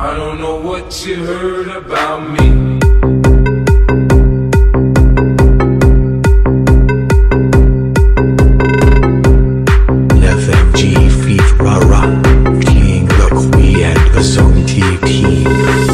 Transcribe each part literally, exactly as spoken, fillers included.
I don't know what you heard about me. F M G Feet Rara, King Look, we and the Zone T team.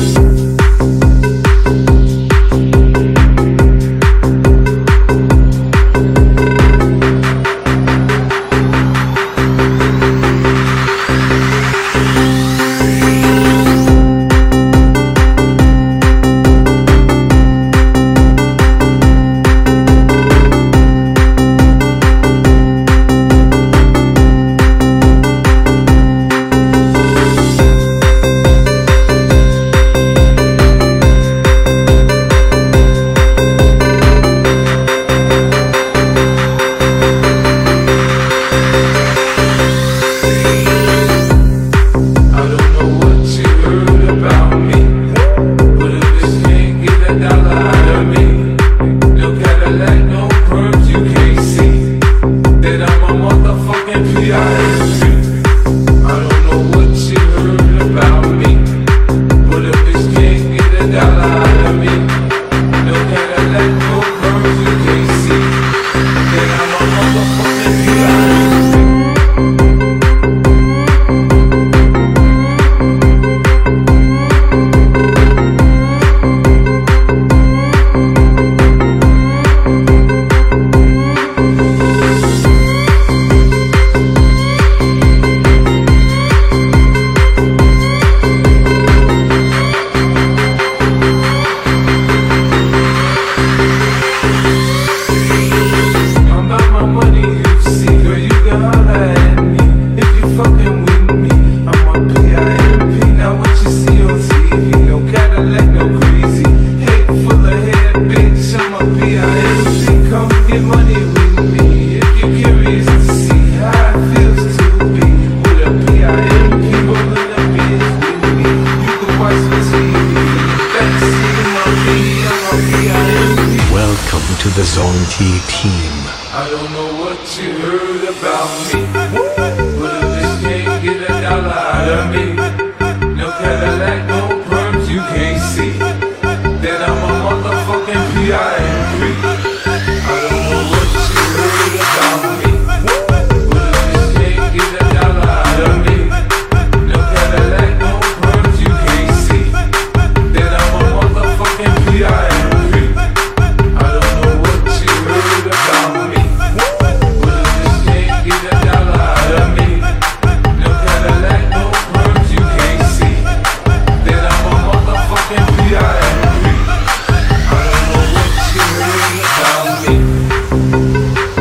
Welcome to the Zone T team. I don't know what you heard about me, but if this can't get a dollar out of me, no Cadillac, no perms you can't see, then I'm a motherfucking P I M P. I don't know what you heard about me, but if this can't get a dollar out of me, no Cadillac, no perms you can't see, then I'm a motherfucking P I M P.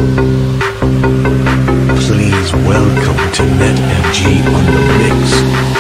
Welcome to NetMG on the mix.